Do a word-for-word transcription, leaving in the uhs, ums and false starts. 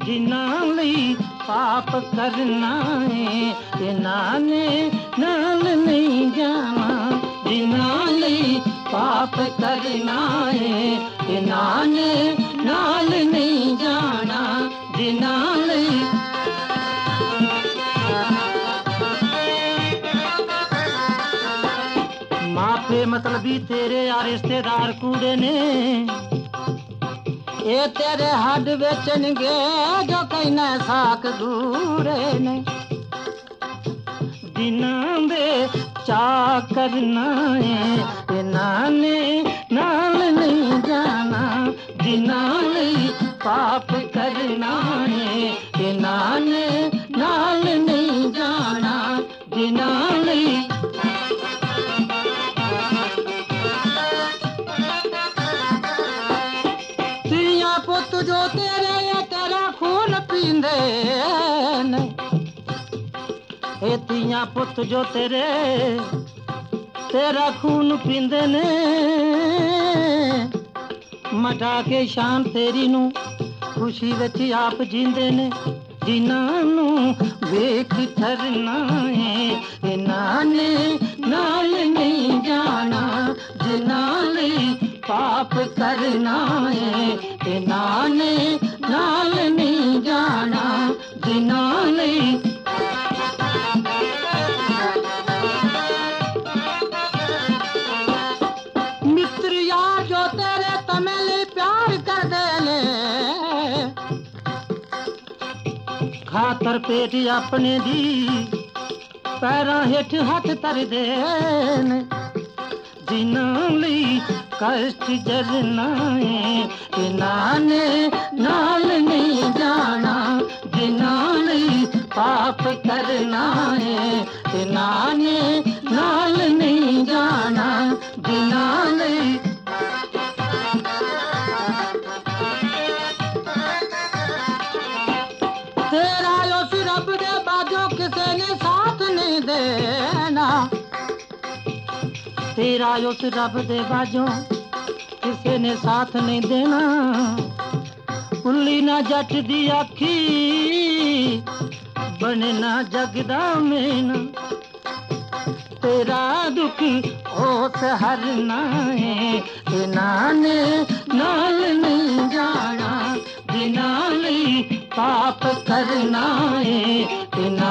जिन्हां लई पाप करना है, इन्हां ने नाल नहीं जाना। जिन्हां लई पाप करना है, इन्हां ने नाल नहीं जाना। जिन्हां लई माफे मतलबी तेरे आ रिश्तेदार कूड़े ने, ये तेरे हड बेचनगे जो कहना साक दूरे ने। जिन्हां दे चा करना है, इन्हां ने नाल नहीं जाना। जिन्हां लई पाप करना है, इन्हां ने नाल नहीं जाना। जिन्हां लई पुत जो तेरे या तेरा खून पींदे ने, ए तियां पुत जो तेरे तेरा खून पींदे ने। मटा के शान तेरी नू खुशी विच आप जींदे ने। जिन्हां नू वेख ठरना है, इन्हां ने नाल नहीं जाना। जिन्हां लई पाप करना है, इन्हां ने नाल नहीं जाना। जिन्हां लई मित्र यार जो तेरे तमेले प्यार कर देने, खातर पेट अपने दी पैरां हेठ हथ तर देने। जिन्हां लई कष्ट जरना है, इन्हां ने नाल नहीं जाना। जिन्हां लई पाप करना है, इन्हां ने नाल नहीं जाना। जिन्हां लई तेरा उस रब दे बाजो किसे ने साथ नहीं देना। तेरा उस रब दे बाजो किसे ने साथ नहीं देना। उल्ली ना जट दी आखी बने ना जगदा मेना। तेरा दुख ओस हरना है, इन्हां ने नाल नहीं जाना। जिन्हां लई पाप करना है, इन्हां